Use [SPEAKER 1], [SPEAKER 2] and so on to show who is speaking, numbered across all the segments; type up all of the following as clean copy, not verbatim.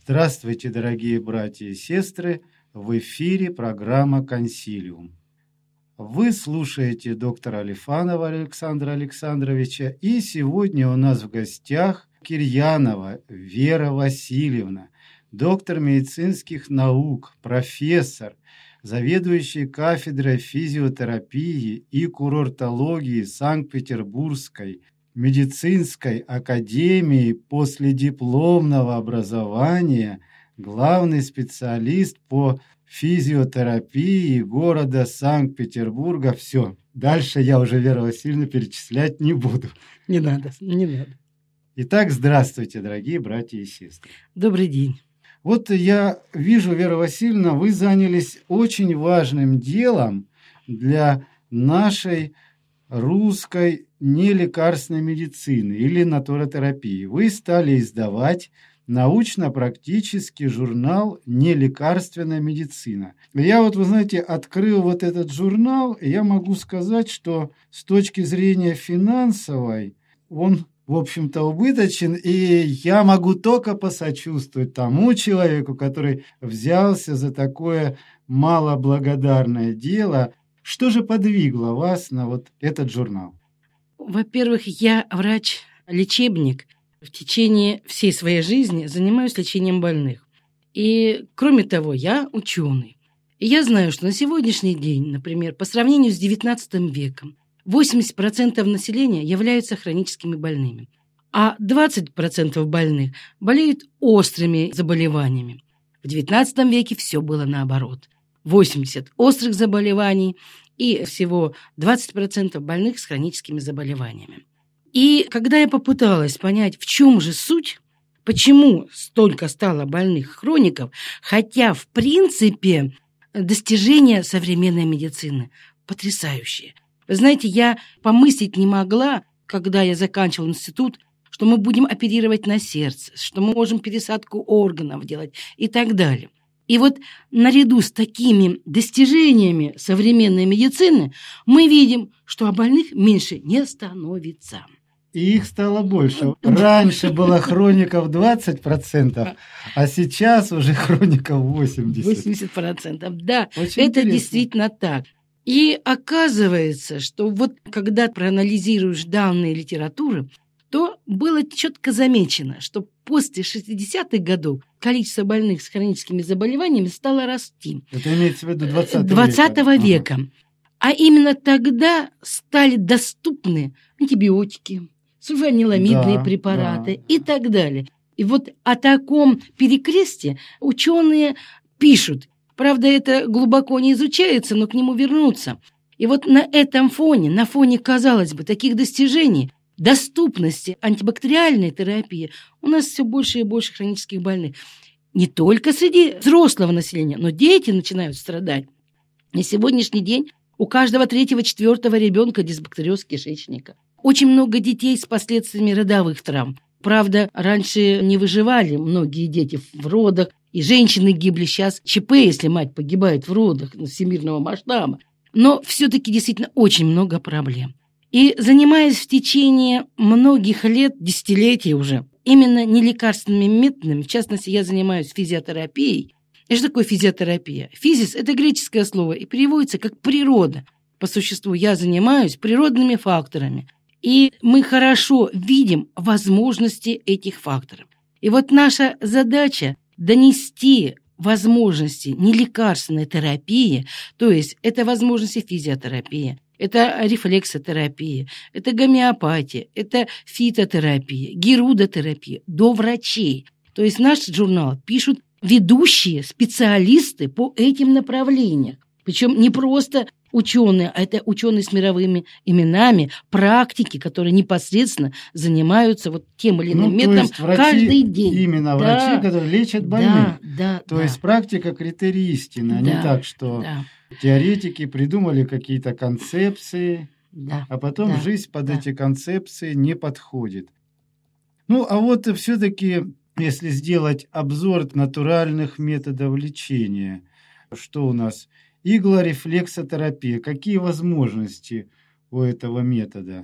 [SPEAKER 1] Здравствуйте, дорогие братья и сестры! В эфире программа «Консилиум». Вы слушаете доктора Алифанова Александра Александровича, и сегодня у нас в гостях Кирьянова Вера Васильевна, доктор медицинских наук, профессор, заведующий кафедрой физиотерапии и курортологии Санкт-Петербургской медицинской академии последипломного образования, главный специалист по физиотерапии города Санкт-Петербурга. Все, дальше я уже, Вера Васильевна, перечислять не буду.
[SPEAKER 2] Не надо.
[SPEAKER 1] Итак, здравствуйте, дорогие братья и сестры.
[SPEAKER 2] Добрый день.
[SPEAKER 1] Вот я вижу, Вера Васильевна, вы занялись очень важным делом для нашей русской нелекарственной медицины или натуротерапии. Вы стали издавать научно-практический журнал «Нелекарственная медицина». Я вы знаете, открыл вот этот журнал, и я могу сказать, что с точки зрения финансовой он, в общем-то, убыточен, и я могу только посочувствовать тому человеку, который взялся за такое малоблагодарное дело. Что же подвигло вас на вот этот журнал?
[SPEAKER 2] Во-первых, я врач-лечебник. В течение всей своей жизни занимаюсь лечением больных. И, кроме того, я ученый. И я знаю, что на сегодняшний день, например, по сравнению с XIX веком, 80% населения являются хроническими больными, а 20% больных болеют острыми заболеваниями. В XIX веке все было наоборот. 80 острых заболеваний и всего 20% больных с хроническими заболеваниями. И когда я попыталась понять, в чем же суть, почему столько стало больных хроников, хотя, в принципе, достижения современной медицины потрясающие. Вы знаете, я помыслить не могла, когда я заканчивала институт, что мы будем оперировать на сердце, что мы можем пересадку органов делать и так далее. И вот наряду с такими достижениями современной медицины мы видим, что о больных меньше не становится.
[SPEAKER 1] И их стало больше. Раньше было хроников 20%, а сейчас уже хроников 80%.
[SPEAKER 2] 80%, да.
[SPEAKER 1] Очень
[SPEAKER 2] это
[SPEAKER 1] интересно.
[SPEAKER 2] Действительно так. И оказывается, что вот когда проанализируешь данные литературы, то было четко замечено, что после 60-х годов количество больных с хроническими заболеваниями стало расти.
[SPEAKER 1] Это имеется в виду
[SPEAKER 2] 20 века. Ага. А именно тогда стали доступны антибиотики, сульфаниламидные препараты и так далее. И вот о таком перекрестии ученые пишут. Правда, это глубоко не изучается, но к нему вернуться. И вот на этом фоне, на фоне, казалось бы, таких достижений, доступности антибактериальной терапии, у нас все больше и больше хронических больных. Не только среди взрослого населения, но дети начинают страдать. На сегодняшний день у каждого 3-4 ребенка дисбактериоз кишечника. Очень много детей с последствиями родовых травм. Правда, раньше не выживали многие дети в родах, и женщины гибли. Сейчас ЧП, если мать погибает в родах всемирного масштаба. Но все-таки действительно очень много проблем. И занимаясь в течение многих лет, десятилетий уже, именно нелекарственными методами, в частности, я занимаюсь физиотерапией. И что такое физиотерапия? Физис – это греческое слово и переводится как «природа». По существу я занимаюсь природными факторами. И мы хорошо видим возможности этих факторов. И вот наша задача – донести возможности нелекарственной терапии, то есть это возможности физиотерапии, это рефлексотерапия, это гомеопатия, это фитотерапия, герудотерапия до врачей. То есть наш журнал пишут ведущие специалисты по этим направлениям. Причем не просто ученые, а это ученые с мировыми именами, практики, которые непосредственно занимаются вот тем или иным методом каждый день.
[SPEAKER 1] Именно врачи, которые лечат больных. То есть практика критерий истины, а не так, что теоретики придумали какие-то концепции, а потом жизнь под эти концепции не подходит. Ну, а вот все-таки, если сделать обзор натуральных методов лечения, что у нас? Иглорефлексотерапия. Какие возможности у этого метода?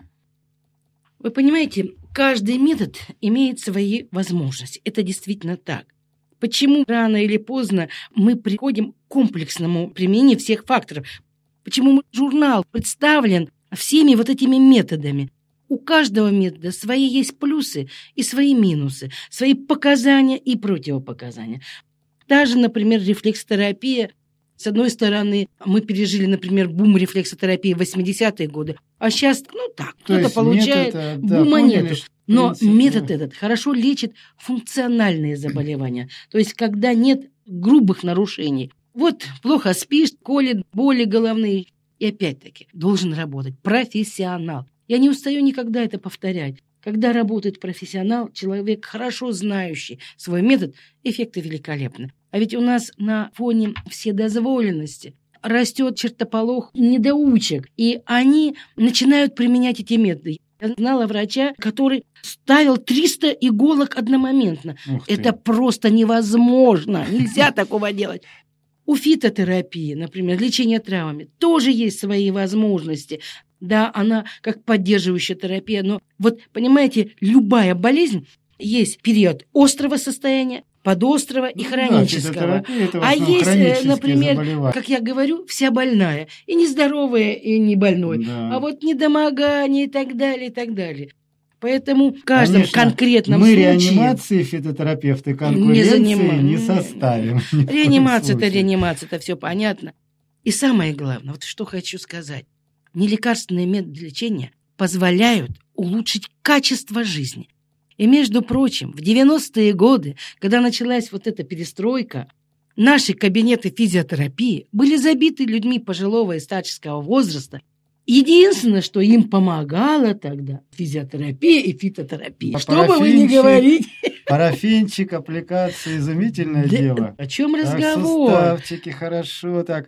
[SPEAKER 2] Вы понимаете, каждый метод имеет свои возможности. Это действительно так. Почему рано или поздно мы приходим к комплексному применению всех факторов? Почему журнал представлен всеми вот этими методами? У каждого метода свои есть плюсы и свои минусы, свои показания и противопоказания. Даже, например, рефлексотерапия. С одной стороны, мы пережили, например, бум рефлексотерапии в 80-е годы, а сейчас, кто-то получает, бума нету. Но метод этот хорошо лечит функциональные заболевания, то есть когда нет грубых нарушений. Вот плохо спишь, колет, боли головные. И опять-таки должен работать профессионал. Я не устаю никогда это повторять. Когда работает профессионал, человек, хорошо знающий свой метод, эффекты великолепны. А ведь у нас на фоне вседозволенности растет чертополох недоучек, и они начинают применять эти методы. Я знала врача, который ставил 300 иголок одномоментно. Это просто невозможно. Нельзя такого делать. У фитотерапии, например, лечения травмами, тоже есть свои возможности. Да, она как поддерживающая терапия, но вот, понимаете, любая болезнь, есть период острого состояния, подострого и хронического. А есть, например, как я говорю, вся больная. И нездоровая, и не больной. Да. А вот недомогание и так далее, и так далее. Поэтому в каждом конкретном случае...
[SPEAKER 1] Мы реанимации фитотерапевты конкуренции не составим.
[SPEAKER 2] Реанимация, это все понятно. И самое главное, вот что хочу сказать. Нелекарственные методы лечения позволяют улучшить качество жизни. И, между прочим, в 90-е годы, когда началась вот эта перестройка, наши кабинеты физиотерапии были забиты людьми пожилого и старческого возраста. Единственное, что им помогало тогда, физиотерапия и фитотерапия. Что бы вы ни говорили.
[SPEAKER 1] Парафинчик, аппликации, изумительное дело.
[SPEAKER 2] О чем разговор?
[SPEAKER 1] Суставчики, хорошо так.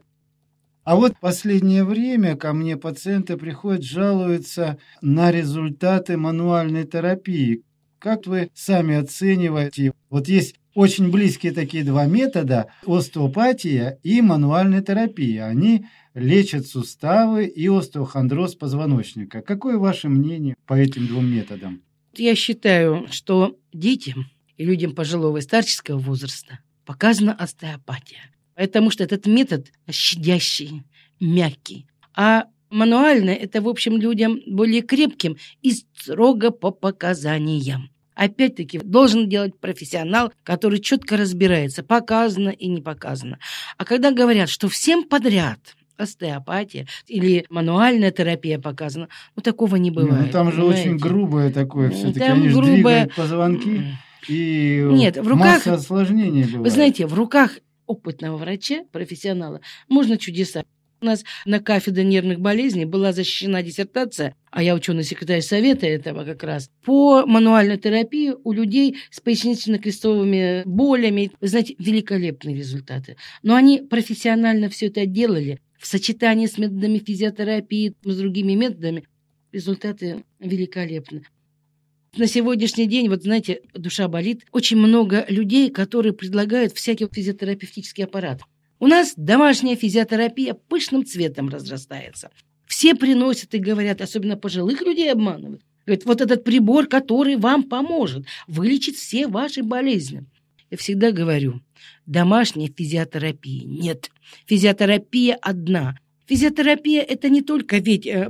[SPEAKER 1] А вот в последнее время ко мне пациенты приходят, жалуются на результаты мануальной терапии. Как вы сами оцениваете? Вот есть очень близкие такие два метода – остеопатия и мануальная терапия. Они лечат суставы и остеохондроз позвоночника. Какое ваше мнение по этим двум методам?
[SPEAKER 2] Я считаю, что детям и людям пожилого и старческого возраста показана остеопатия. Потому что этот метод щадящий, мягкий. А мануально это, в общем, людям более крепким и строго по показаниям. Опять-таки, должен делать профессионал, который четко разбирается, показано и не показано. А когда говорят, что всем подряд остеопатия или мануальная терапия показана, такого не бывает.
[SPEAKER 1] Там же очень грубое такое все-таки. Они же двигают позвонки, и масса осложнений бывает.
[SPEAKER 2] Вы знаете, в руках опытного врача, профессионала, можно чудеса. У нас на кафедре нервных болезней была защищена диссертация, а я ученый-секретарь совета этого как раз, по мануальной терапии у людей с пояснично-крестовыми болями. Вы знаете, великолепные результаты. Но они профессионально все это делали в сочетании с методами физиотерапии, с другими методами. Результаты великолепны. На сегодняшний день, вот знаете, душа болит. Очень много людей, которые предлагают всякий физиотерапевтический аппарат. У нас домашняя физиотерапия пышным цветом разрастается. Все приносят и говорят, особенно пожилых людей обманывают. Говорят, вот этот прибор, который вам поможет вылечить все ваши болезни. Я всегда говорю, домашней физиотерапии нет. Физиотерапия одна. Физиотерапия – это не только,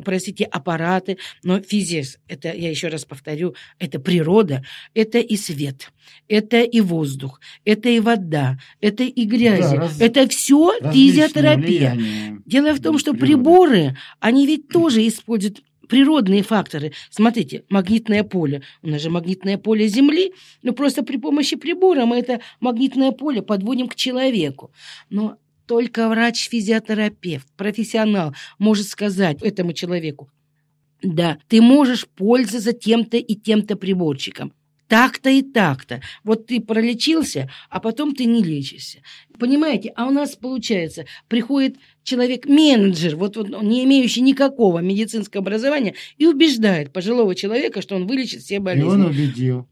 [SPEAKER 2] аппараты, но физис, это, я еще раз повторю, это природа, это и свет, это и воздух, это и вода, это и грязь, это все физиотерапия. Дело в том, что приборы, они ведь тоже используют природные факторы. Смотрите, магнитное поле. У нас же магнитное поле Земли, но просто при помощи прибора мы это магнитное поле подводим к человеку. Но только врач-физиотерапевт, профессионал может сказать этому человеку, да, ты можешь пользоваться тем-то и тем-то приборчиком, так-то и так-то. Вот ты пролечился, а потом ты не лечишься. Понимаете? А у нас, получается, приходит человек-менеджер, вот не имеющий никакого медицинского образования, и убеждает пожилого человека, что он вылечит все болезни.
[SPEAKER 1] И он убедил.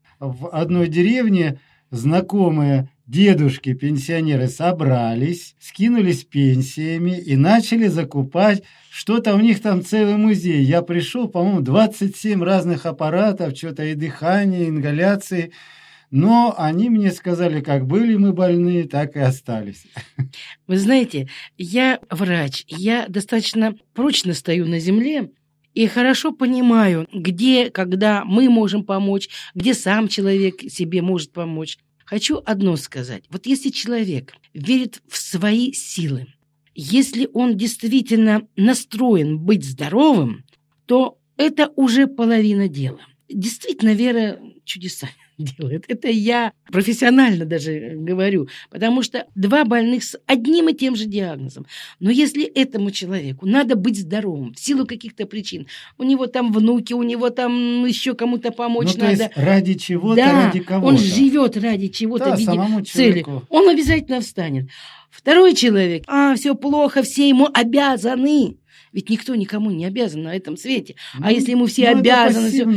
[SPEAKER 1] В одной деревне знакомые дедушки-пенсионеры собрались, скинулись пенсиями и начали закупать что-то. У них там целый музей. Я пришел, по-моему, 27 разных аппаратов, что-то и дыхание, и ингаляции. Но они мне сказали, как были мы больны, так и остались.
[SPEAKER 2] Вы знаете, я врач, я достаточно прочно стою на земле и хорошо понимаю, где, когда мы можем помочь, где сам человек себе может помочь. Хочу одно сказать. Вот если человек верит в свои силы, если он действительно настроен быть здоровым, то это уже половина дела. Действительно, вера чудеса делает. Это я профессионально даже говорю, потому что два больных с одним и тем же диагнозом. Но если этому человеку надо быть здоровым в силу каких-то причин, у него там внуки, у него там еще кому-то помочь
[SPEAKER 1] то
[SPEAKER 2] надо.
[SPEAKER 1] Есть ради чего-то,
[SPEAKER 2] да,
[SPEAKER 1] ради кого-то.
[SPEAKER 2] Он живет ради чего-то,
[SPEAKER 1] да,
[SPEAKER 2] в виде
[SPEAKER 1] самому
[SPEAKER 2] цели.
[SPEAKER 1] человеку.
[SPEAKER 2] Он обязательно встанет. Второй человек, все плохо, все ему обязаны. Ведь никто никому не обязан на этом свете. А если ему все обязаны, все,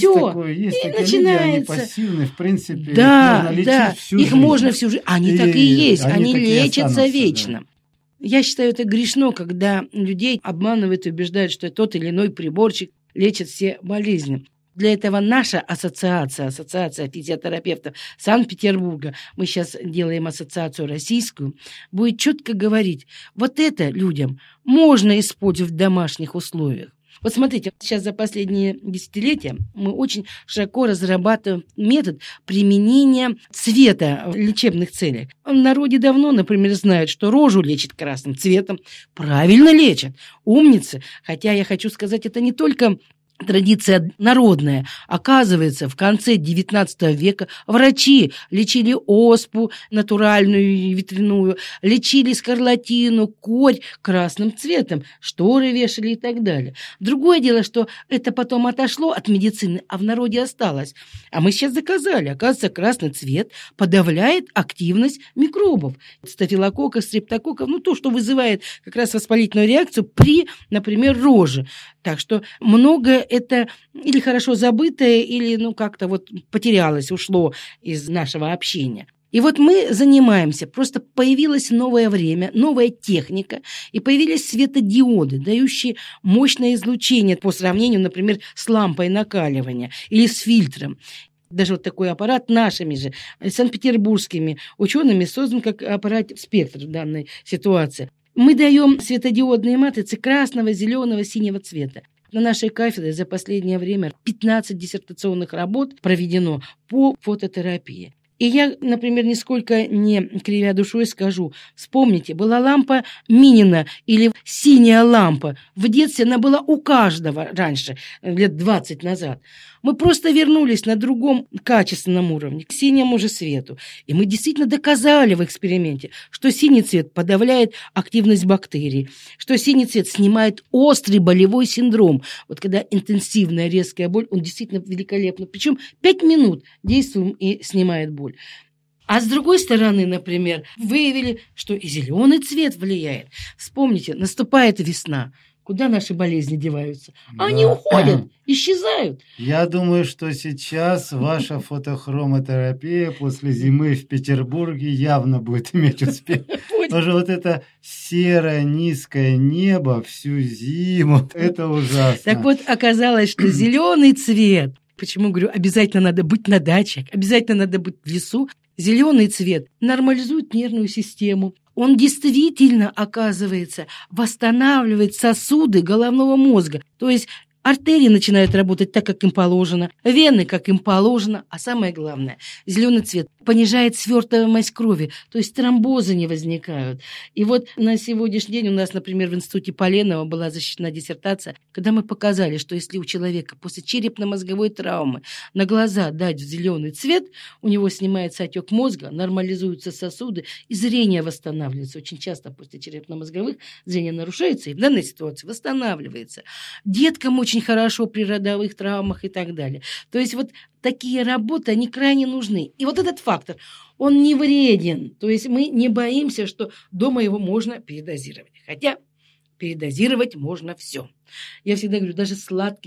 [SPEAKER 1] есть
[SPEAKER 2] и
[SPEAKER 1] такие
[SPEAKER 2] начинается.
[SPEAKER 1] Люди, они пассивные, в принципе,
[SPEAKER 2] да,
[SPEAKER 1] их можно лечить всю жизнь.
[SPEAKER 2] Их можно всю жизнь. Они так и есть, они лечатся вечно.
[SPEAKER 1] Да.
[SPEAKER 2] Я считаю, это грешно, когда людей обманывают и убеждают, что тот или иной приборчик лечит все болезни. Для этого наша ассоциация физиотерапевтов Санкт-Петербурга, мы сейчас делаем ассоциацию российскую, будет четко говорить, вот это людям можно использовать в домашних условиях. Вот смотрите, сейчас за последние десятилетия мы очень широко разрабатываем метод применения цвета в лечебных целях. В народе давно, например, знают, что рожу лечат красным цветом. Правильно лечат. Умницы. Хотя я хочу сказать, это не только традиция народная. Оказывается, в конце XIX века врачи лечили оспу натуральную и ветряную, лечили скарлатину, корь красным цветом, шторы вешали и так далее. Другое дело, что это потом отошло от медицины, а в народе осталось. А мы сейчас доказали, оказывается, красный цвет подавляет активность микробов, стафилококков, стрептококков, то, что вызывает как раз воспалительную реакцию при, например, роже. Так что многое это или хорошо забытое, или как-то потерялось, ушло из нашего общения. И вот мы занимаемся, просто появилось новое время, новая техника, и появились светодиоды, дающие мощное излучение по сравнению, например, с лампой накаливания или с фильтром. Даже такой аппарат нашими же, санкт-петербургскими учеными создан как аппарат «Спектр» в данной ситуации. Мы даем светодиодные матрицы красного, зеленого, синего цвета. На нашей кафедре за последнее время 15 диссертационных работ проведено по фототерапии. И я, например, нисколько не кривя душой скажу, вспомните, была лампа Минина или синяя лампа. В детстве она была у каждого раньше, лет 20 назад. Мы просто вернулись на другом качественном уровне, к синему же свету. И мы действительно доказали в эксперименте, что синий цвет подавляет активность бактерий, что синий цвет снимает острый болевой синдром. Вот когда интенсивная резкая боль, он действительно великолепно. Причем 5 минут действуем и снимает боль. А с другой стороны, например, выявили, что и зеленый цвет влияет. Вспомните, наступает весна. Куда наши болезни деваются? Они уходят, исчезают.
[SPEAKER 1] Я думаю, что сейчас ваша фотохромотерапия после зимы в Петербурге явно будет иметь успех. Потому что это серое низкое небо всю зиму, это ужасно.
[SPEAKER 2] Так вот, оказалось, что зеленый цвет, почему говорю, обязательно надо быть на даче, обязательно надо быть в лесу, зеленый цвет нормализует нервную систему. Он действительно, оказывается, восстанавливает сосуды головного мозга. То есть артерии начинают работать так, как им положено, вены, как им положено, а самое главное, зеленый цвет понижает свертываемость крови, то есть тромбозы не возникают. И вот на сегодняшний день у нас, например, в институте Поленова была защищена диссертация, когда мы показали, что если у человека после черепно-мозговой травмы на глаза дать зеленый цвет, у него снимается отек мозга, нормализуются сосуды, и зрение восстанавливается. Очень часто после черепно-мозговых зрение нарушается, и в данной ситуации восстанавливается. Деткам очень хорошо при родовых травмах и так далее. То есть такие работы, они крайне нужны. И этот фактор, он не вреден. То есть мы не боимся, что дома его можно передозировать. Хотя передозировать можно все. Я всегда говорю, даже сладким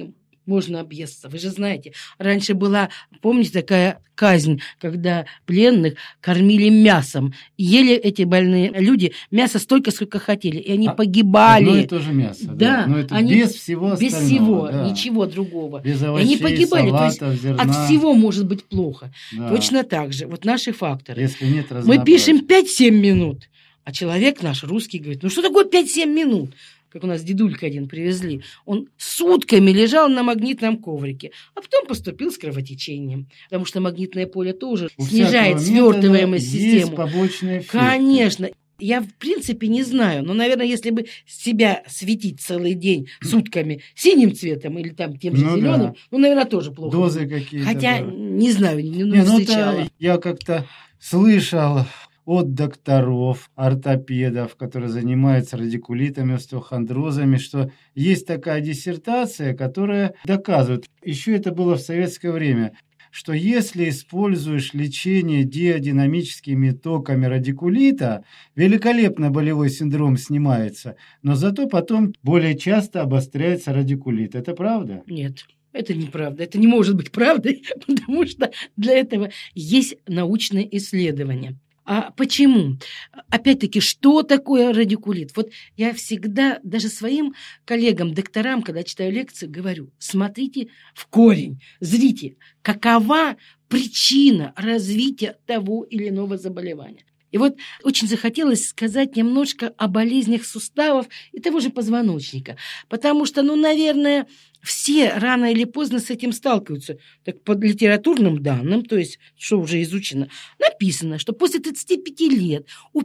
[SPEAKER 2] можно объесться. Вы же знаете, раньше была, помните, такая казнь, когда пленных кормили мясом. Ели эти больные люди мясо столько, сколько хотели, и они погибали.
[SPEAKER 1] Одно и то же мясо.
[SPEAKER 2] Да,
[SPEAKER 1] но это
[SPEAKER 2] они
[SPEAKER 1] без всего остального.
[SPEAKER 2] Без всего,
[SPEAKER 1] да.
[SPEAKER 2] ничего другого.
[SPEAKER 1] Без овощей,
[SPEAKER 2] и они погибали.
[SPEAKER 1] салатов,
[SPEAKER 2] То есть
[SPEAKER 1] зерна.
[SPEAKER 2] от всего может быть плохо.
[SPEAKER 1] Да.
[SPEAKER 2] Точно так же. Вот наши факторы.
[SPEAKER 1] Если нет
[SPEAKER 2] Мы пишем 5-7 минут, а человек наш, русский, говорит, ну что такое 5-7 минут? Как у нас дедулька один привезли. Он сутками лежал на магнитном коврике, а потом поступил с кровотечением. Потому что магнитное поле тоже снижает свертываемость системы.
[SPEAKER 1] Есть побочные эффекты.
[SPEAKER 2] Конечно. Я, в принципе, не знаю, но, наверное, если бы себя светить целый день сутками синим цветом или там тем же зеленым, наверное, тоже плохо.
[SPEAKER 1] Дозы какие-то.
[SPEAKER 2] Хотя, не знаю, не встречала.
[SPEAKER 1] Я как-то слышал от докторов, ортопедов, которые занимаются радикулитами, остеохондрозами, что есть такая диссертация, которая доказывает, еще это было в советское время, что если используешь лечение диадинамическими токами радикулита, великолепно болевой синдром снимается, но зато потом более часто обостряется радикулит. Это правда?
[SPEAKER 2] Нет. Это неправда. Это не может быть правдой, потому что для этого есть научные исследования. А почему? Опять-таки, что такое радикулит? Вот я всегда даже своим коллегам, докторам, когда читаю лекции, говорю, смотрите в корень, зрите, какова причина развития того или иного заболевания. И вот очень захотелось сказать немножко о болезнях суставов и того же позвоночника, потому что, наверное, все рано или поздно с этим сталкиваются. Так по литературным данным, то есть, что уже изучено, написано, что после 35 лет у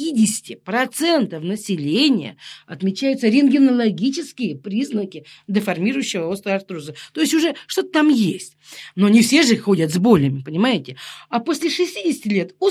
[SPEAKER 2] 50% населения отмечаются рентгенологические признаки деформирующего остеоартроза. То есть уже что-то там есть. Но не все же ходят с болями, понимаете? А после 60 лет у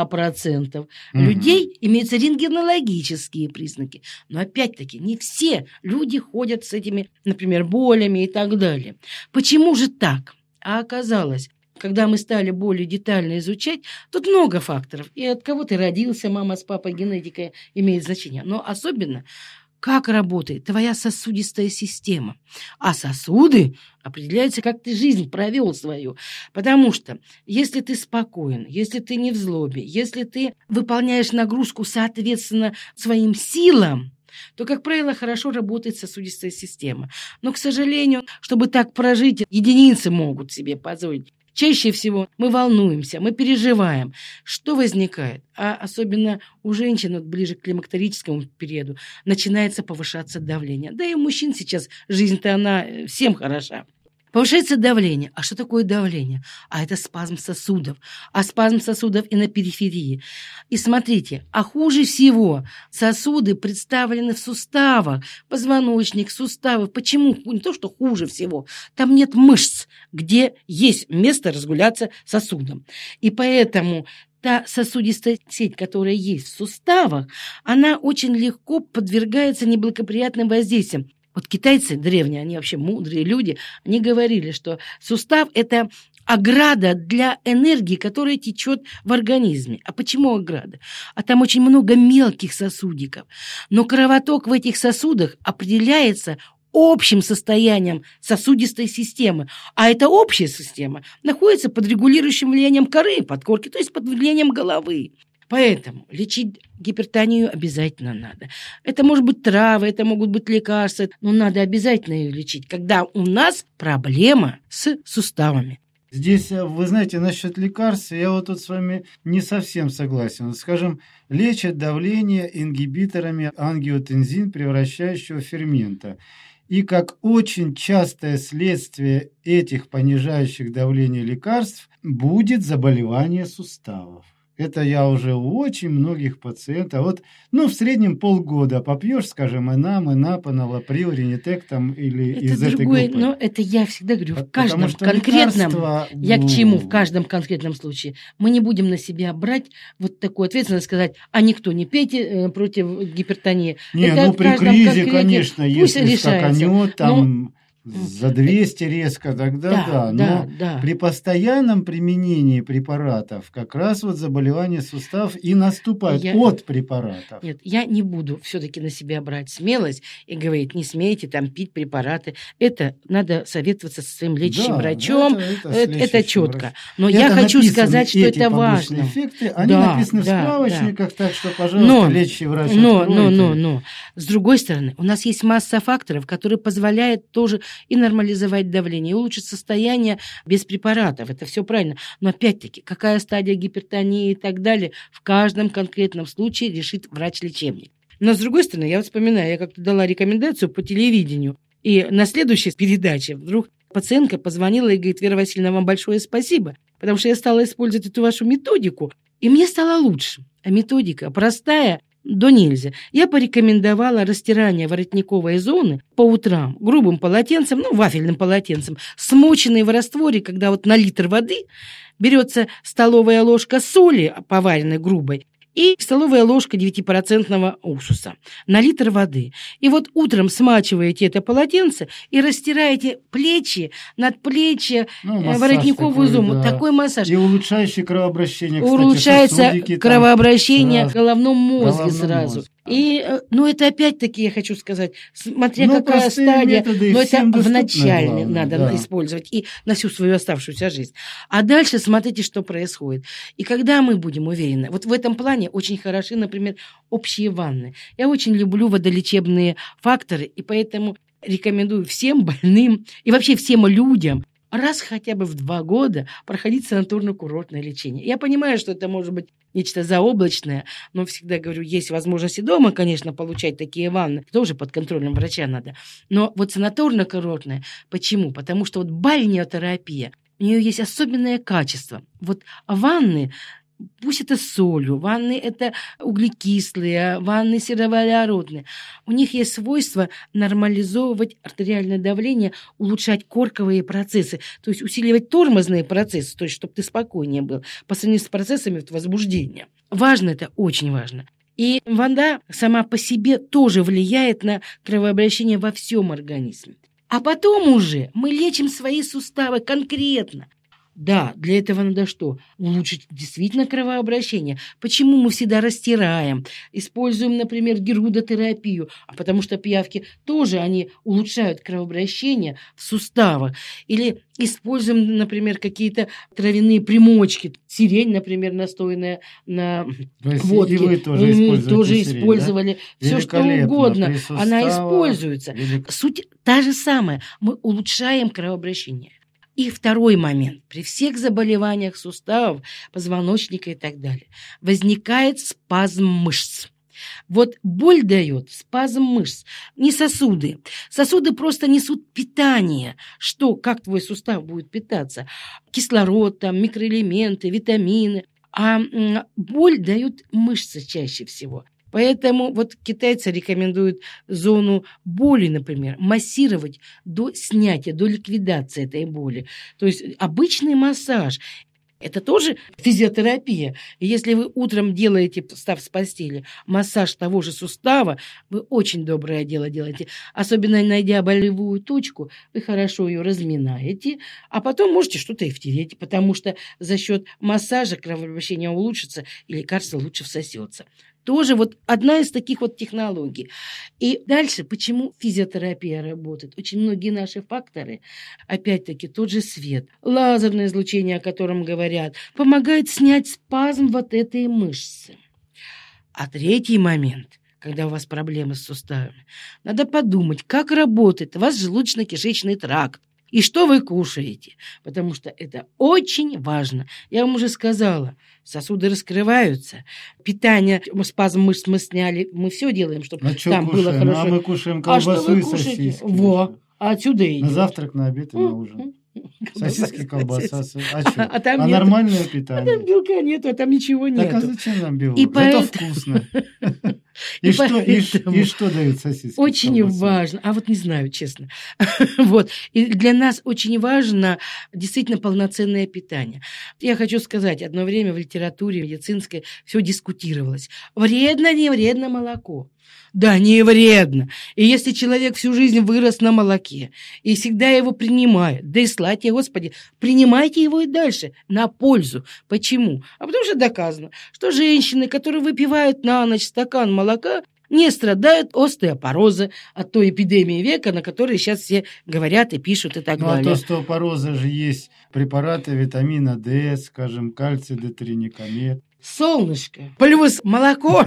[SPEAKER 2] 100% людей имеются рентгенологические признаки. Но опять-таки не все люди ходят с этими, например, болями и так далее. Почему же так? А оказалось, когда мы стали более детально изучать, тут много факторов. И от кого ты родился, мама с папой, генетика имеет значение. Но особенно, как работает твоя сосудистая система. А сосуды определяются, как ты жизнь провел свою. Потому что если ты спокоен, если ты не в злобе, если ты выполняешь нагрузку соответственно своим силам, то, как правило, хорошо работает сосудистая система. Но, к сожалению, чтобы так прожить, единицы могут себе позволить. Чаще всего мы волнуемся, мы переживаем. Что возникает? А особенно у женщин, ближе к климактерическому периоду, начинается повышаться давление. Да и у мужчин сейчас жизнь-то она всем хороша. Повышается давление. А что такое давление? А это спазм сосудов. А спазм сосудов и на периферии. И смотрите, а хуже всего сосуды представлены в суставах. Позвоночник, суставы. Почему? Не то, что хуже всего. Там нет мышц, где есть место разгуляться сосудом. И поэтому та сосудистая сеть, которая есть в суставах, она очень легко подвергается неблагоприятным воздействиям. Вот китайцы древние, они вообще мудрые люди, они говорили, что сустав – это ограда для энергии, которая течет в организме. А почему ограда? А там очень много мелких сосудиков. Но кровоток в этих сосудах определяется общим состоянием сосудистой системы. А эта общая система находится под регулирующим влиянием коры, подкорки, то есть под влиянием головы. Поэтому лечить гипертонию обязательно надо. Это может быть травы, это могут быть лекарства, но надо обязательно ее лечить, когда у нас проблема с суставами.
[SPEAKER 1] Здесь, вы знаете, насчет лекарств, я вот тут с вами не совсем согласен. Скажем, лечат давление ингибиторами ангиотензин, превращающего фермента. И как очень частое следствие этих понижающих давление лекарств будет заболевание суставов. Это я уже у очень многих пациентов. Вот, в среднем полгода попьешь, скажем, энап, эналаприл, ренитек там или
[SPEAKER 2] это
[SPEAKER 1] из
[SPEAKER 2] другое,
[SPEAKER 1] этой группы.
[SPEAKER 2] Но это я всегда говорю, в каждом
[SPEAKER 1] Потому что
[SPEAKER 2] конкретном,
[SPEAKER 1] лекарства,
[SPEAKER 2] я к чему, в каждом конкретном случае, мы не будем на себя брать вот такую ответственность, сказать, а никто не пейте против гипертонии.
[SPEAKER 1] Не,
[SPEAKER 2] это
[SPEAKER 1] при кризе, конечно, если
[SPEAKER 2] решается.
[SPEAKER 1] скаканет, там за 200 резко, тогда да. Но при постоянном применении препаратов как раз вот заболевание суставов и наступает от препаратов.
[SPEAKER 2] Нет, я не буду все-таки на себя брать смелость и говорить, не смейте там пить препараты. Это надо советоваться со своим лечащим врачом. Это четко. Но я хочу сказать, что это важно.
[SPEAKER 1] Эффекты, они написаны в справочниках, так что, пожалуйста, лечащий врач
[SPEAKER 2] но, с другой стороны, у нас есть масса факторов, которые позволяют тоже и нормализовать давление, и улучшить состояние без препаратов. Это все правильно. Но опять-таки, какая стадия гипертонии и так далее, в каждом конкретном случае решит врач-лечебник. Но с другой стороны, я вспоминаю, я как-то дала рекомендацию по телевидению, и на следующей передаче вдруг пациентка позвонила и говорит: Вера Васильевна, вам большое спасибо, потому что я стала использовать эту вашу методику, и мне стало лучше. А методика простая, до нельзя. Я порекомендовала растирание воротниковой зоны по утрам грубым полотенцем, вафельным полотенцем, смоченной в растворе, когда вот на литр воды берется столовая ложка соли, поваренной грубой, и столовая ложка 9% уксуса на литр воды. И вот утром смачиваете это полотенце и растираете плечи, надплечье, воротниковую зону. Да. Такой массаж.
[SPEAKER 1] И улучшающий кровообращение, кстати,
[SPEAKER 2] улучшается
[SPEAKER 1] сосудики,
[SPEAKER 2] кровообращение в головном мозге сразу. И, это опять-таки я хочу сказать, смотря какая стадия, но это вначале надо использовать и на всю свою оставшуюся жизнь. А дальше смотрите, что происходит. И когда мы будем уверены, вот в этом плане очень хороши, например, общие ванны. Я очень люблю водолечебные факторы, и поэтому рекомендую всем больным и вообще всем людям раз хотя бы в 2 года проходить санаторно-курортное лечение. Я понимаю, что это может быть нечто заоблачное, но всегда говорю, есть возможность и дома, конечно, получать такие ванны. Тоже под контролем врача надо. Но вот санаторно-курортное, почему? Потому что вот бальнеотерапия, у нее есть особенное качество. Вот ванны, пусть это с солью, ванны это углекислые, ванны сероводородные. У них есть свойство нормализовывать артериальное давление, улучшать корковые процессы, то есть усиливать тормозные процессы, то есть чтобы ты спокойнее был по сравнению с процессами возбуждения. Важно это, очень важно. И вода сама по себе тоже влияет на кровообращение во всем организме. А потом уже мы лечим свои суставы конкретно. Да, для этого надо что? Улучшить действительно кровообращение. Почему мы всегда растираем? Используем, например, гирудотерапию. А потому что пиявки тоже, они улучшают кровообращение в суставах. Или используем, например, какие-то травяные примочки. Сирень, например, настойная на водке.
[SPEAKER 1] И вы тоже используете
[SPEAKER 2] тоже
[SPEAKER 1] сирень,
[SPEAKER 2] использовали. Да? Все, что угодно. Она используется. Суть та же самая. Мы улучшаем кровообращение. И второй момент. При всех заболеваниях суставов, позвоночника и так далее возникает спазм мышц. Вот боль дает спазм мышц, не сосуды. Сосуды просто несут питание. Что, как твой сустав будет питаться? Кислород, микроэлементы, витамины. А боль дают мышцы чаще всего. Поэтому вот китайцы рекомендуют зону боли, например, массировать до снятия, до ликвидации этой боли. То есть обычный массаж – это тоже физиотерапия. И если вы утром делаете, встав с постели, массаж того же сустава, вы очень доброе дело делаете. Особенно найдя болевую точку, вы хорошо ее разминаете, а потом можете что-то и втереть, потому что за счет массажа кровообращение улучшится и лекарство лучше всосется. Тоже вот одна из таких вот технологий. И дальше, почему физиотерапия работает? Очень многие наши факторы, опять-таки, тот же свет, лазерное излучение, о котором говорят, помогает снять спазм вот этой мышцы. А третий момент, когда у вас проблемы с суставами, надо подумать, как работает у вас желудочно-кишечный тракт. И что вы кушаете? Потому что это очень важно. Я вам уже сказала, сосуды раскрываются, питание, спазм мышц мы сняли, мы все делаем, чтобы там было хорошо.
[SPEAKER 1] А мы кушаем колбасу и сосиски.
[SPEAKER 2] Отсюда идет.
[SPEAKER 1] На завтрак, на обед и на ужин. Сосиски, колбаса. А
[SPEAKER 2] там
[SPEAKER 1] нормальное питание?
[SPEAKER 2] А там белка нету, а там ничего нет.
[SPEAKER 1] Так а зачем нам белок? Это вкусно. И что дают сосиски?
[SPEAKER 2] Очень важно. А вот не знаю, честно. Вот. И для нас очень важно действительно полноценное питание. Я хочу сказать, одно время в литературе медицинской все дискутировалось. Вредно, не вредно молоко. Да, не вредно. И если человек всю жизнь вырос на молоке и всегда его принимает, да и славьте, Господи, принимайте его и дальше на пользу. Почему? А потому что доказано, что женщины, которые выпивают на ночь стакан молока, не страдают остеопороза, от той эпидемии века, на которой сейчас все говорят и пишут и так далее.
[SPEAKER 1] Ну, от остеопороза же есть препараты витамина D, скажем, кальций D3-никомет.
[SPEAKER 2] Солнышко, плюс молоко,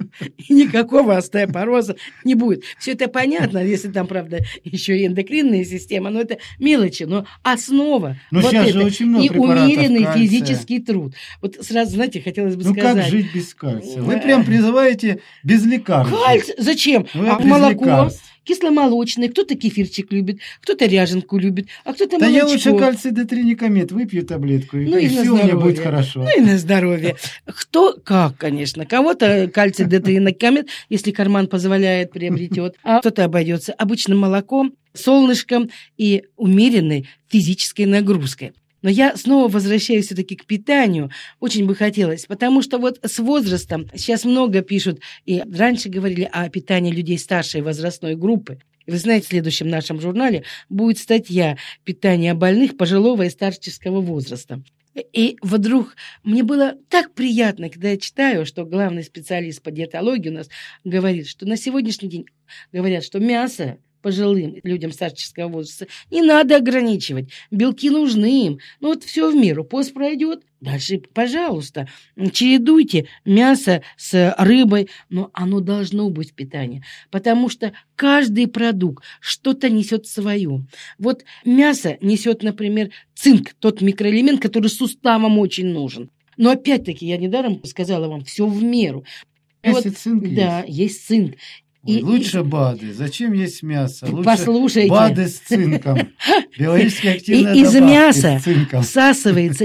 [SPEAKER 2] и никакого остеопороза не будет. Все это понятно, если там, правда, еще и эндокринная система, но это мелочи, но основа.
[SPEAKER 1] Но
[SPEAKER 2] вот
[SPEAKER 1] сейчас
[SPEAKER 2] это.
[SPEAKER 1] же очень много
[SPEAKER 2] и
[SPEAKER 1] препаратов
[SPEAKER 2] умеренный
[SPEAKER 1] кальция.
[SPEAKER 2] физический труд. Вот сразу, знаете, хотелось бы сказать.
[SPEAKER 1] Ну как жить без кальция? Вы прям призываете без лекарств.
[SPEAKER 2] Кальций? Зачем?
[SPEAKER 1] Без
[SPEAKER 2] молоко?
[SPEAKER 1] лекарств.
[SPEAKER 2] Кисломолочный, кто-то кефирчик любит, кто-то ряженку любит, а кто-то
[SPEAKER 1] да
[SPEAKER 2] молочко.
[SPEAKER 1] Я лучше кальций D3-никомет выпью таблетку,
[SPEAKER 2] ну,
[SPEAKER 1] и все у меня будет
[SPEAKER 2] здоровье.
[SPEAKER 1] хорошо.
[SPEAKER 2] Ну и на здоровье. Кто как, конечно. Кого-то кальций D3-никомет, если карман позволяет, приобретет, а кто-то обойдется обычным молоком, солнышком и умеренной физической нагрузкой. Но я снова возвращаюсь все-таки к питанию. Очень бы хотелось, потому что вот с возрастом сейчас много пишут, и раньше говорили о питании людей старшей возрастной группы. И вы знаете, в следующем нашем журнале будет статья «Питание больных пожилого и старческого возраста». И вдруг мне было так приятно, когда я читаю, что главный специалист по диетологии у нас говорит, что на сегодняшний день говорят, что мясо пожилым людям старческого возраста не надо ограничивать. Белки нужны им. Ну вот все в меру. Пост пройдет. Дальше, пожалуйста, чередуйте мясо с рыбой, но оно должно быть в питании, потому что каждый продукт что-то несет свое. Вот мясо несет, например, цинк, тот микроэлемент, который суставам очень нужен. Но опять-таки, я недаром сказала вам, все в меру.
[SPEAKER 1] Если цинк есть.
[SPEAKER 2] Да, есть цинк.
[SPEAKER 1] Ой, лучше БАДы. Зачем есть мясо? Лучше
[SPEAKER 2] послушайте.
[SPEAKER 1] БАДы с цинком. Биологически активная
[SPEAKER 2] из
[SPEAKER 1] добавка
[SPEAKER 2] мяса
[SPEAKER 1] с цинком.
[SPEAKER 2] всасывается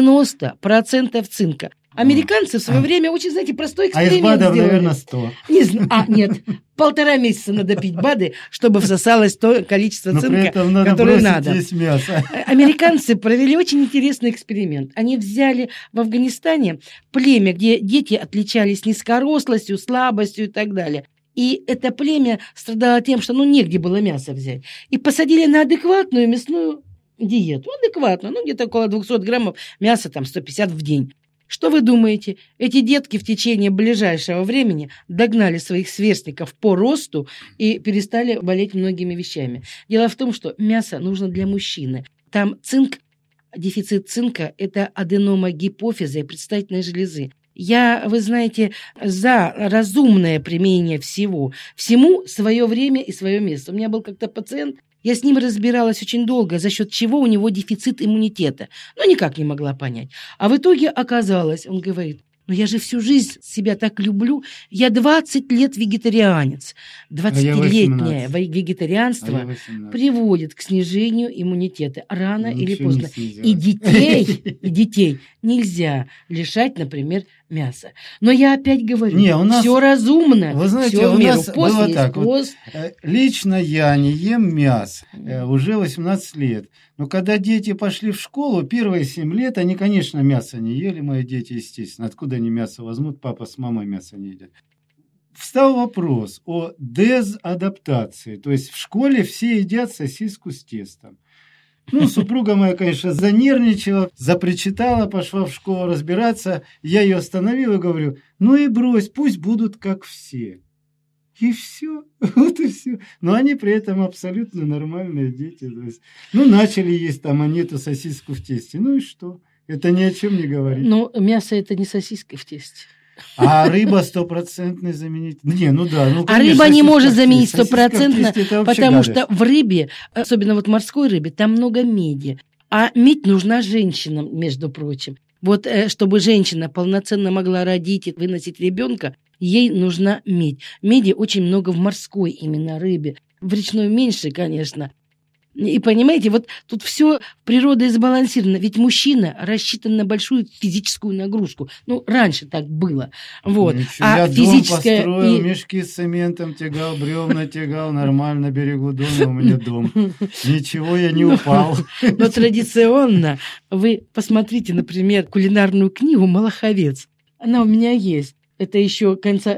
[SPEAKER 2] 90% цинка. Американцы в свое время очень, знаете, простой эксперимент
[SPEAKER 1] А из БАДов,
[SPEAKER 2] сделали.
[SPEAKER 1] наверное, 100.
[SPEAKER 2] Не знаю. Нет. 1,5 месяца надо пить БАДы, чтобы всосалось то количество
[SPEAKER 1] Но при
[SPEAKER 2] цинка,
[SPEAKER 1] этом надо
[SPEAKER 2] которое
[SPEAKER 1] бросить
[SPEAKER 2] надо.
[SPEAKER 1] есть мясо.
[SPEAKER 2] Американцы провели очень интересный эксперимент. Они взяли в Афганистане племя, где дети отличались низкорослостью, слабостью и так далее. И это племя страдало тем, что негде было мясо взять. И посадили на адекватную мясную диету. Адекватную, где-то около 200 граммов мяса, там 150 в день. Что вы думаете? Эти детки в течение ближайшего времени догнали своих сверстников по росту и перестали болеть многими вещами. Дело в том, что мясо нужно для мужчины. Там цинк, дефицит цинка – это аденома гипофиза и предстательной железы. Я, вы знаете, за разумное применение всему. Всему свое время и свое место. У меня был как-то пациент, я с ним разбиралась очень долго, за счет чего у него дефицит иммунитета. Но никак не могла понять. А в итоге оказалось, он говорит, я же всю жизнь себя так люблю. Я 20 лет вегетарианец. 20-летнее вегетарианство приводит к снижению иммунитета рано или поздно. И детей нельзя лишать, например, мяса. Но я опять говорю, все разумно.
[SPEAKER 1] Вы знаете,
[SPEAKER 2] все в меру.
[SPEAKER 1] Пост
[SPEAKER 2] было
[SPEAKER 1] есть так.
[SPEAKER 2] пост.
[SPEAKER 1] Лично я не ем мясо уже 18 лет. Но когда дети пошли в школу, первые 7 лет, они, конечно, мясо не ели, мои дети, естественно. Откуда они мясо возьмут? Папа с мамой мясо не едят. Встал вопрос о дезадаптации. То есть в школе все едят сосиску с тестом. Супруга моя, конечно, занервничала, запричитала, пошла в школу разбираться. Я ее остановил и говорю, и брось, пусть будут как все. И все, вот и все. Но они при этом абсолютно нормальные дети. То есть, начали есть там они эту сосиску в тесте. И что? Это ни о чем не говорит.
[SPEAKER 2] Мясо это не сосиска в тесте.
[SPEAKER 1] А рыба 100% заменить? Конечно,
[SPEAKER 2] рыба не может заменить 100%, потому что в рыбе, особенно морской рыбе, там много меди. А медь нужна женщинам, между прочим. Чтобы женщина полноценно могла родить и выносить ребенка, ей нужна медь. Меди очень много в морской именно рыбе. В речной меньше, конечно. И понимаете, тут все природой сбалансировано. Ведь мужчина рассчитан на большую физическую нагрузку. Раньше так было.
[SPEAKER 1] Я физическая дом построил, мешки с цементом тягал, бревна тягал, нормально на берегу дома у меня дом. Ничего, я не упал.
[SPEAKER 2] Но традиционно вы посмотрите, например, кулинарную книгу «Малаховец». Она у меня есть. это еще конца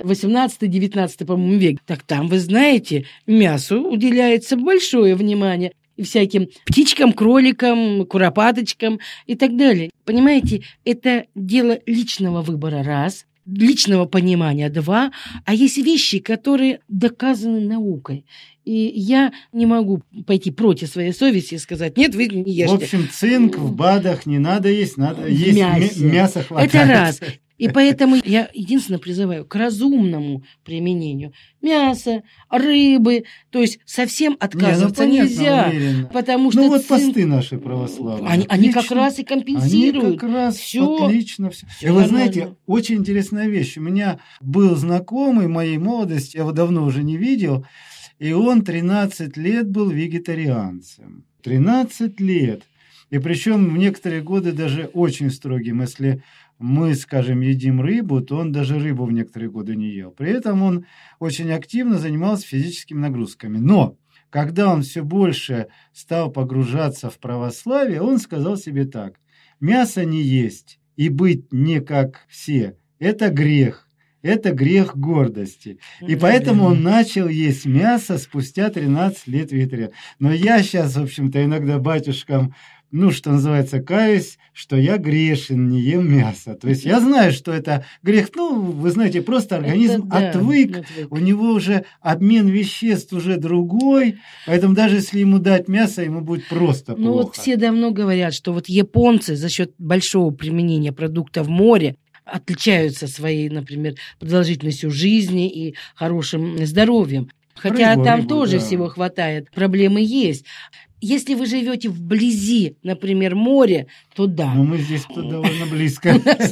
[SPEAKER 2] 18-19, по-моему, век. Так там, вы знаете, мясу уделяется большое внимание. И всяким птичкам, кроликам, куропаточкам и так далее. Понимаете, это дело личного выбора, раз, личного понимания, два, а есть вещи, которые доказаны наукой. И я не могу пойти против своей совести и сказать, нет, вы не ешьте.
[SPEAKER 1] В общем, цинк в БАДах не надо есть, надо есть мясо хватает.
[SPEAKER 2] Это раз. И поэтому я единственно призываю к разумному применению мяса, рыбы, то есть совсем отказываться нельзя,
[SPEAKER 1] уверенно.
[SPEAKER 2] Потому что
[SPEAKER 1] вот посты наши православные.
[SPEAKER 2] Они как раз и компенсируют.
[SPEAKER 1] Они как раз
[SPEAKER 2] всё,
[SPEAKER 1] отлично все. И вы
[SPEAKER 2] нормально.
[SPEAKER 1] знаете, очень интересная вещь. У меня был знакомый в моей молодости, я его давно уже не видел, и он 13 лет был вегетарианцем. 13 лет. И причем в некоторые годы даже очень строгим. Если мы, скажем, едим рыбу, то он даже рыбу в некоторые годы не ел. При этом он очень активно занимался физическими нагрузками. Но когда он все больше стал погружаться в православие, он сказал себе так: мясо не есть и быть не как все – это грех. Это грех гордости. И поэтому он начал есть мясо спустя 13 лет вегетарианства. Но я сейчас, в общем-то, иногда батюшкам, что называется, каюсь, что я грешен, не ем мясо. То есть я знаю, что это грех. Вы знаете, просто организм отвык. У него уже обмен веществ уже другой. Поэтому даже если ему дать мясо, ему будет просто плохо.
[SPEAKER 2] Вот все давно говорят, что вот японцы за счет большого применения продуктов моря отличаются своей, например, продолжительностью жизни и хорошим здоровьем. Хотя там тоже всего хватает, проблемы есть. Если вы живете вблизи, например, моря, то да.
[SPEAKER 1] Но мы здесь довольно близко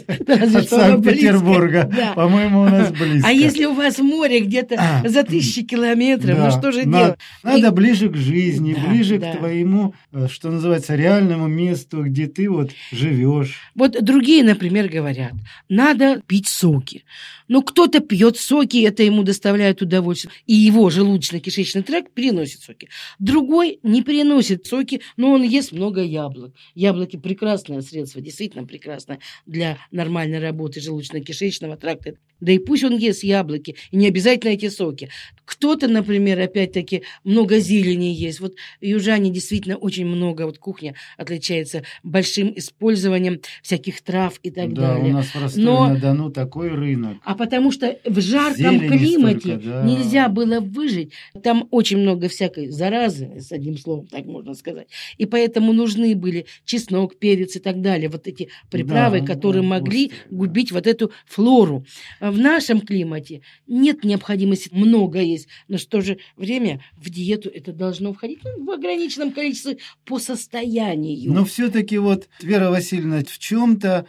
[SPEAKER 1] от Санкт-Петербурга. По-моему, у нас близко.
[SPEAKER 2] А если у вас море где-то за 1000 километров, что же делать?
[SPEAKER 1] Надо ближе к жизни, ближе к твоему, что называется, реальному месту, где ты живешь.
[SPEAKER 2] Вот другие, например, говорят, надо пить соки. Кто-то пьет соки, это ему доставляет удовольствие, и его желудочно-кишечный тракт переносит соки. Другой не переносит соки, но он ест много яблок. Яблоки – прекрасное средство, действительно прекрасное для нормальной работы желудочно-кишечного тракта. Да и пусть он ест яблоки, и не обязательно эти соки. Кто-то, например, опять-таки, много зелени есть. Южане действительно очень много, кухня отличается большим использованием всяких трав и так далее.
[SPEAKER 1] Да, у нас в Ростове-на-Дону такой рынок.
[SPEAKER 2] А потому что в жарком климате нельзя было выжить. Там очень много всякой заразы, с одним словом, так можно сказать. И поэтому нужны были чеснок, перец и так далее. Эти приправы, которые могли губить эту флору. В нашем климате нет необходимости много есть, но в то же время в диету это должно входить в ограниченном количестве по состоянию.
[SPEAKER 1] Но все-таки Вера Васильевна, в чем-то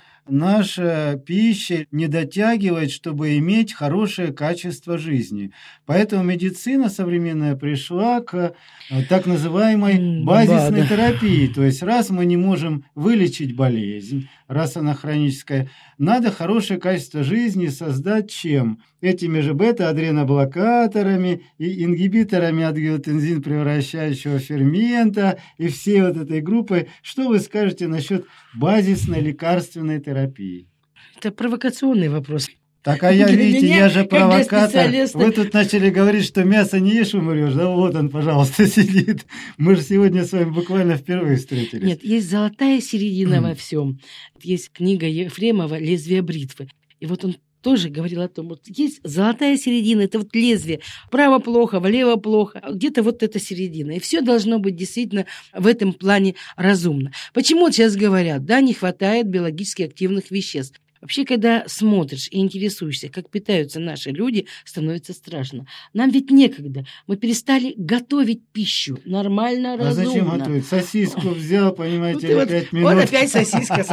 [SPEAKER 1] наша пища не дотягивает, чтобы иметь хорошее качество жизни. Поэтому медицина современная пришла к так называемой базисной терапии. То есть, раз мы не можем вылечить болезнь, раз она хроническая, надо хорошее качество жизни создать чем? Этими же бета-адреноблокаторами и ингибиторами ангиотензин превращающего фермента и всей этой группы. Что вы скажете насчет базисной лекарственной терапии?
[SPEAKER 2] Это провокационный вопрос.
[SPEAKER 1] Так, видите, я же провокатор. Вы тут начали говорить, что мясо не ешь, умрешь. Да вот он, пожалуйста, сидит. Мы же сегодня с вами буквально впервые встретились.
[SPEAKER 2] Нет, есть золотая середина во всем. Есть книга Ефремова «Лезвие бритвы». И он тоже говорил о том, есть золотая середина, это лезвие. Вправо плохо, влево плохо. Где-то эта середина. И все должно быть действительно в этом плане разумно. Почему сейчас говорят, не хватает биологически активных веществ? Вообще, когда смотришь и интересуешься, как питаются наши люди, становится страшно. Нам ведь некогда. Мы перестали готовить пищу нормально, разумно.
[SPEAKER 1] А зачем готовить? Сосиску взял, понимаете, 5 минут.
[SPEAKER 2] Опять сосиска.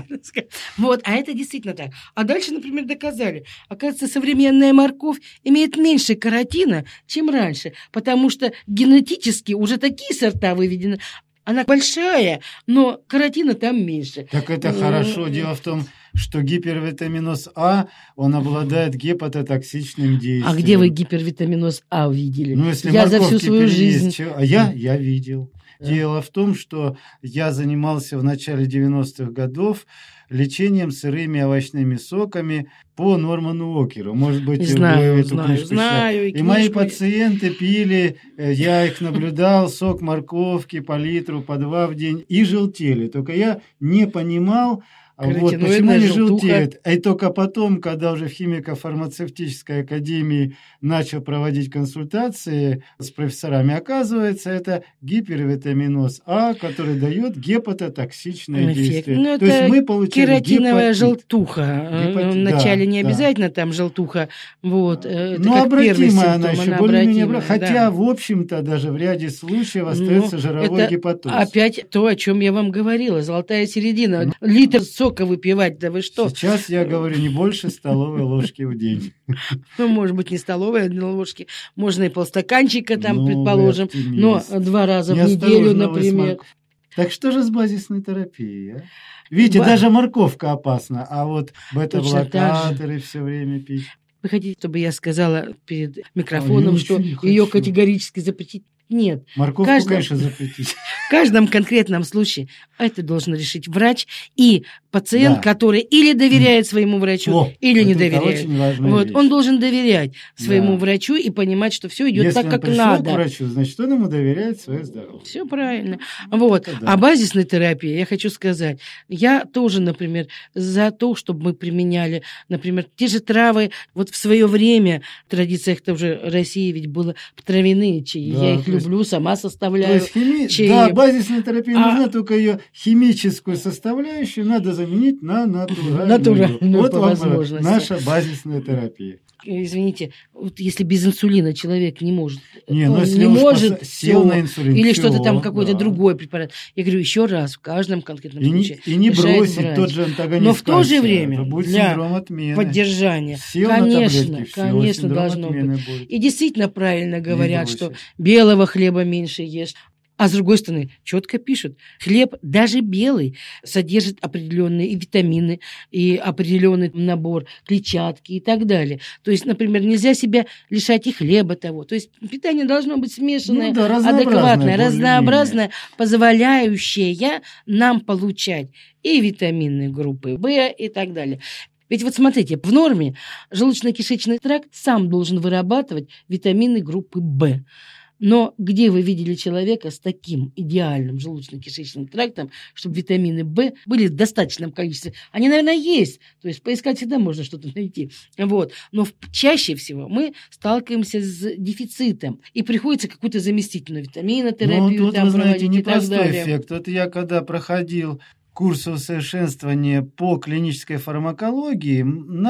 [SPEAKER 2] А это действительно так. А дальше, например, доказали. Оказывается, современная морковь имеет меньше каротина, чем раньше, потому что генетически уже такие сорта выведены. Она большая, но каротина там меньше.
[SPEAKER 1] Так это хорошо. Дело в том, что гипервитаминоз А, он обладает гепатотоксичным действием.
[SPEAKER 2] А где вы гипервитаминоз А увидели?
[SPEAKER 1] Ну, если
[SPEAKER 2] я за всю свою жизнь...
[SPEAKER 1] Я видел. Да. Дело в том, что я занимался в начале 90-х годов лечением сырыми овощными соками по Норману Уокеру. Может быть,
[SPEAKER 2] знаю,
[SPEAKER 1] вы эту книжку читали. И мои пациенты пили, я их наблюдал, сок морковки по литру, по 2 в день, и желтели. Только я не понимал, почему они желтеют. И только потом, когда уже в химико-фармацевтической академии начал проводить консультации с профессорами, оказывается, это гипервитаминоз А, который дает гепатотоксичное действие.
[SPEAKER 2] То есть мы получили кератиновая желтуха. Вначале не обязательно там желтуха. Вот,
[SPEAKER 1] но обратимая она еще более-менее. Хотя, в общем-то, даже в ряде случаев остается жировой гепатоз.
[SPEAKER 2] Опять то, о чем я вам говорила. Золотая середина. Литр сока выпивать, да вы что?
[SPEAKER 1] Сейчас я говорю не больше столовой ложки в день.
[SPEAKER 2] Ну, может быть, не столовой ложки, можно и полстаканчика там, предположим, но 2 раза в неделю, например.
[SPEAKER 1] Так что же с базисной терапией? А? Видите, даже морковка опасна, а вот бета-блокаторы все время пить.
[SPEAKER 2] Вы хотите, чтобы я сказала перед микрофоном, что ее категорически запретить? Нет.
[SPEAKER 1] Морковку, конечно, запретить.
[SPEAKER 2] В каждом конкретном случае это должен решить врач и пациент, который или доверяет своему врачу, или не доверяет. Вот, он должен доверять своему врачу и понимать, что все идет так, как надо.
[SPEAKER 1] Если он пришел к врачу, значит, он ему доверяет свое здоровье.
[SPEAKER 2] Все правильно. Вот. А базисной терапии, я хочу сказать, я тоже, например, за то, чтобы мы применяли, например, те же травы. Вот в свое время в традициях тоже России ведь было травяные чаи. Я их люблю, сама составляю чаи.
[SPEAKER 1] Да, базисная терапия нужна, только ее химическую составляющую надо заменить на натуральную. Вот вам наша базисная терапия.
[SPEAKER 2] Извините, вот если без инсулина человек не может,
[SPEAKER 1] не
[SPEAKER 2] может
[SPEAKER 1] сел на инсулин,
[SPEAKER 2] или что-то там какой-то другой препарат. Я говорю еще раз, в каждом конкретном случае.
[SPEAKER 1] И не бросить тот же антагонист.
[SPEAKER 2] Но в то же время для поддержания, конечно, должно быть. И действительно правильно говорят, что белого хлеба меньше ешь. А с другой стороны, четко пишут, хлеб, даже белый, содержит определенные витамины и определенный набор клетчатки и так далее. То есть, например, нельзя себя лишать и хлеба того. То есть питание должно быть смешанное, адекватное, разнообразное, позволяющее нам получать и витамины группы В и так далее. Ведь вот смотрите, в норме желудочно-кишечный тракт сам должен вырабатывать витамины группы В. Но где вы видели человека с таким идеальным желудочно-кишечным трактом, чтобы витамины В были в достаточном количестве? Они, наверное, есть. То есть поискать всегда можно что-то найти. Вот. Но чаще всего мы сталкиваемся с дефицитом. И приходится какую-то заместительную витаминотерапию
[SPEAKER 1] тут,
[SPEAKER 2] там
[SPEAKER 1] вы знаете,
[SPEAKER 2] проводить и так далее.
[SPEAKER 1] Эффект. Вот я когда проходил курс усовершенствования по клинической фармакологии,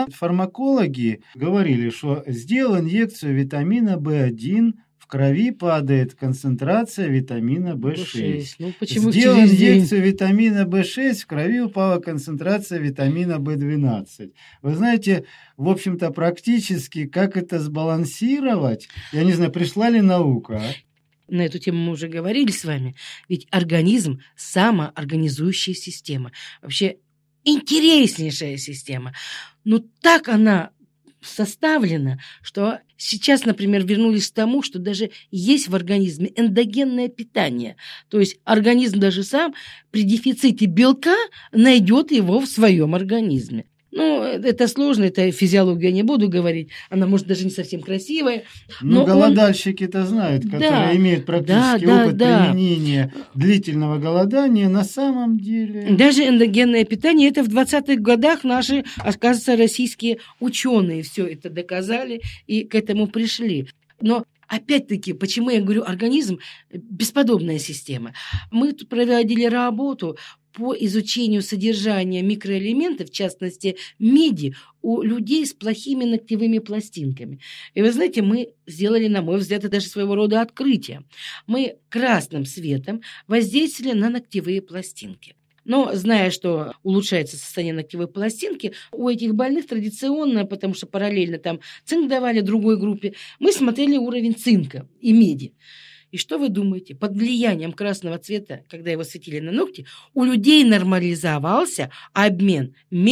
[SPEAKER 1] фармакологи говорили, что сделал инъекцию витамина В1, в крови падает концентрация витамина В6. Сделал инъекцию витамина В6, в крови упала концентрация витамина В12. Вы знаете, в общем-то, практически, как это сбалансировать, я не знаю, пришла ли наука,
[SPEAKER 2] На эту тему мы уже говорили с вами. Ведь организм – самоорганизующая система. Вообще интереснейшая система. Но так она составлена, что сейчас, например, вернулись к тому, что даже есть в организме эндогенное питание. То есть организм даже сам при дефиците белка найдет его в своем организме. Ну, это сложно, это физиологию я не буду говорить, она может даже не совсем красивая.
[SPEAKER 1] Но голодальщики-то знают, которые имеют практический опыт применения длительного голодания на самом деле.
[SPEAKER 2] Даже эндогенное питание, это в 20-х годах наши, оказывается, российские ученые все это доказали и к этому пришли. Но опять-таки, почему я говорю, организм – бесподобная система. Мы тут проводили работу по изучению содержания микроэлементов, в частности, меди, у людей с плохими ногтевыми пластинками. И вы знаете, мы сделали, на мой взгляд, это даже своего рода открытие. Мы красным светом воздействовали на ногтевые пластинки. Но, зная, что улучшается состояние ногтевой пластинки, у этих больных традиционно, потому что параллельно там цинк давали другой группе, мы смотрели уровень цинка и меди. И что вы думаете? Под влиянием красного цвета, когда его светили на ногти, у людей нормализовался обмен меди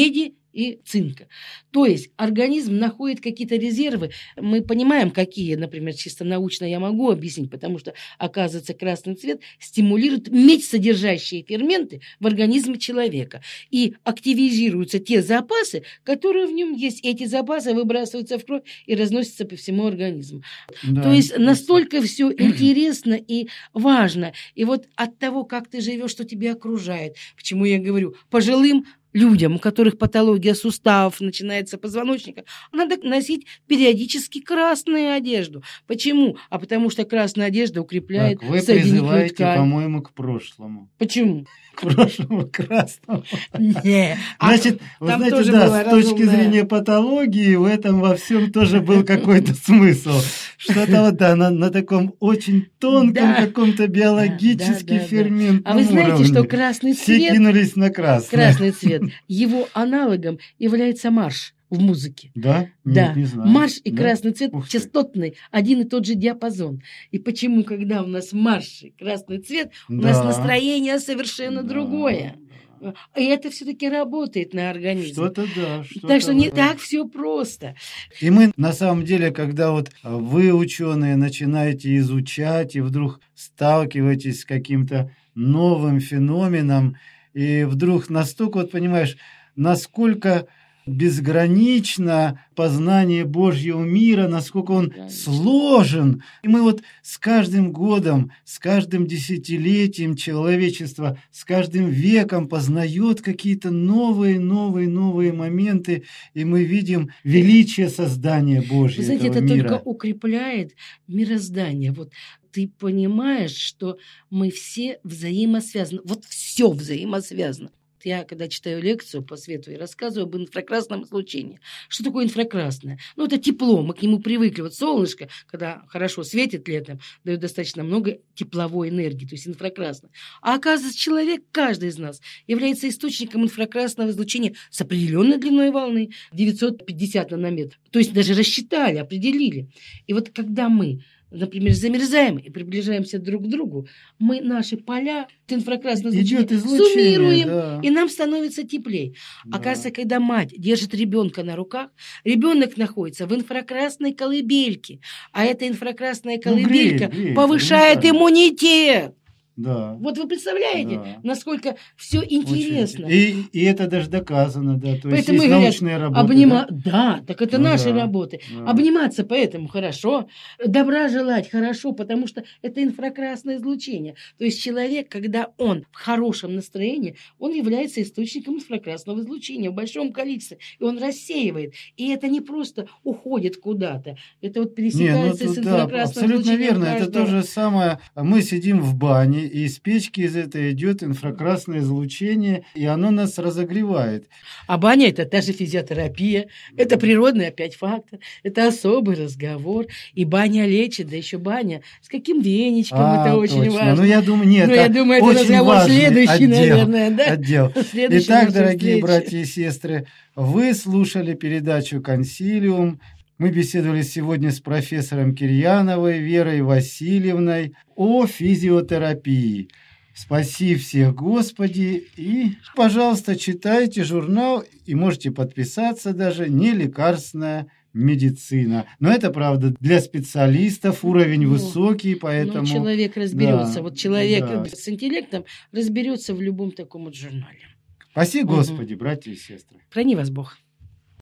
[SPEAKER 2] и цинка. То есть организм находит какие-то резервы. Мы понимаем, какие, например, чисто научно я могу объяснить, потому что, оказывается, красный цвет стимулирует медь-содержащие ферменты в организме человека. И активизируются те запасы, которые в нем есть. Эти запасы выбрасываются в кровь и разносятся по всему организму.
[SPEAKER 1] Да,
[SPEAKER 2] То есть настолько все интересно и важно. И вот от того, как ты живешь, что тебя окружает, почему я говорю, пожилым людям, у которых патология суставов начинается позвоночника, надо носить периодически красную одежду. Почему? А потому что красная одежда укрепляет
[SPEAKER 1] Так, вы
[SPEAKER 2] соединительную
[SPEAKER 1] призываете,
[SPEAKER 2] ткань.
[SPEAKER 1] по-моему, к прошлому.
[SPEAKER 2] Почему?
[SPEAKER 1] К прошлому красному.
[SPEAKER 2] Не.
[SPEAKER 1] Значит, вы
[SPEAKER 2] там
[SPEAKER 1] знаете,
[SPEAKER 2] тоже
[SPEAKER 1] да,
[SPEAKER 2] была
[SPEAKER 1] с точки
[SPEAKER 2] разумная-
[SPEAKER 1] зрения патологии в этом во всем тоже был какой-то смысл. Что-то вот, да, на таком очень тонком
[SPEAKER 2] Да.
[SPEAKER 1] каком-то биологически
[SPEAKER 2] Да.
[SPEAKER 1] ферментном
[SPEAKER 2] А вы знаете,
[SPEAKER 1] уровне.
[SPEAKER 2] что красный
[SPEAKER 1] Все
[SPEAKER 2] цвет,
[SPEAKER 1] кинулись на красный.
[SPEAKER 2] красный цвет, его аналогом является марш в музыке.
[SPEAKER 1] Да?
[SPEAKER 2] Да,
[SPEAKER 1] Нет, не знаю.
[SPEAKER 2] марш и
[SPEAKER 1] Да?
[SPEAKER 2] красный цвет
[SPEAKER 1] Ух ты.
[SPEAKER 2] частотный, один и тот же диапазон. И почему, когда у нас марш и красный цвет, у нас
[SPEAKER 1] Да.
[SPEAKER 2] настроение совершенно
[SPEAKER 1] Да,
[SPEAKER 2] другое.
[SPEAKER 1] да.
[SPEAKER 2] И это все-таки работает на организм.
[SPEAKER 1] Что-то да. Что-то
[SPEAKER 2] Так что не
[SPEAKER 1] вот.
[SPEAKER 2] так все просто.
[SPEAKER 1] И мы, на самом деле, когда вот вы, ученые, начинаете изучать и вдруг сталкиваетесь с каким-то новым феноменом, и вдруг настолько, вот понимаешь, насколько безгранично познание Божьего мира, насколько он сложен. И мы вот с каждым годом, с каждым десятилетием человечества, с каждым веком познает какие-то новые моменты, и мы видим величие создания Божьего,
[SPEAKER 2] Вы знаете,
[SPEAKER 1] этого
[SPEAKER 2] это
[SPEAKER 1] мира.
[SPEAKER 2] только укрепляет мироздание. Вот ты понимаешь, что мы все взаимосвязаны. Вот все взаимосвязано. Я, когда читаю лекцию по свету, я рассказываю об инфракрасном излучении. Что такое инфракрасное? Ну, это тепло, мы к нему привыкли. Вот солнышко, когда хорошо светит летом, дает достаточно много тепловой энергии, то есть инфракрасное. А оказывается, человек, каждый из нас, является источником инфракрасного излучения с определенной длиной волны, 950 нанометров. То есть даже рассчитали, определили. И вот когда мы, например, замерзаем и приближаемся друг к другу, мы наши поля инфракрасного
[SPEAKER 1] Идет
[SPEAKER 2] излучения
[SPEAKER 1] излучение,
[SPEAKER 2] суммируем,
[SPEAKER 1] да.
[SPEAKER 2] и нам становится теплее.
[SPEAKER 1] Да.
[SPEAKER 2] Оказывается, когда мать держит ребенка на руках, ребенок находится в инфракрасной колыбельке, а эта инфракрасная колыбелька
[SPEAKER 1] греет,
[SPEAKER 2] повышает
[SPEAKER 1] элементарно.
[SPEAKER 2] иммунитет.
[SPEAKER 1] Да.
[SPEAKER 2] Вот вы представляете,
[SPEAKER 1] Да.
[SPEAKER 2] насколько все интересно.
[SPEAKER 1] Очень. И это даже доказано, да. То есть
[SPEAKER 2] Поэтому
[SPEAKER 1] есть
[SPEAKER 2] и говорят,
[SPEAKER 1] научные работы.
[SPEAKER 2] Да, так это
[SPEAKER 1] Ну
[SPEAKER 2] наши
[SPEAKER 1] да,
[SPEAKER 2] работы.
[SPEAKER 1] да.
[SPEAKER 2] Обниматься поэтому хорошо, добра желать хорошо, потому что это инфракрасное излучение. То есть человек, когда он в хорошем настроении, он является источником инфракрасного излучения в большом количестве, и он рассеивает. И это не просто уходит куда-то, это вот пересекается с
[SPEAKER 1] да,
[SPEAKER 2] инфракрасным
[SPEAKER 1] абсолютно
[SPEAKER 2] излучением
[SPEAKER 1] верно. Это
[SPEAKER 2] каждого.
[SPEAKER 1] то же самое. Мы сидим в бане, и из печки из этой идет инфракрасное излучение, и оно нас разогревает.
[SPEAKER 2] А баня – это та же физиотерапия, это природный опять фактор, это особый разговор. И баня лечит, да еще баня. С каким веничком, это очень
[SPEAKER 1] точно.
[SPEAKER 2] важно.
[SPEAKER 1] Ну, я думаю, нет,
[SPEAKER 2] Ну, я думаю, это
[SPEAKER 1] очень
[SPEAKER 2] разговор
[SPEAKER 1] важный
[SPEAKER 2] следующий,
[SPEAKER 1] отдел,
[SPEAKER 2] наверное, да?
[SPEAKER 1] отдел.
[SPEAKER 2] Следующий
[SPEAKER 1] Итак,
[SPEAKER 2] нашей
[SPEAKER 1] дорогие
[SPEAKER 2] встречи.
[SPEAKER 1] братья и сестры, вы слушали передачу «Консилиум». Мы беседовали сегодня с профессором Кирьяновой Верой Васильевной о физиотерапии. Спаси всех, Господи, и, пожалуйста, читайте журнал и можете подписаться даже «Нелекарственная медицина». Но это, правда, для специалистов уровень высокий, поэтому...
[SPEAKER 2] Ну, человек разберется.
[SPEAKER 1] Да,
[SPEAKER 2] Вот человек
[SPEAKER 1] да.
[SPEAKER 2] с интеллектом разберется в любом таком вот журнале.
[SPEAKER 1] Спаси, Господи, братья и сестры.
[SPEAKER 2] Храни вас Бог.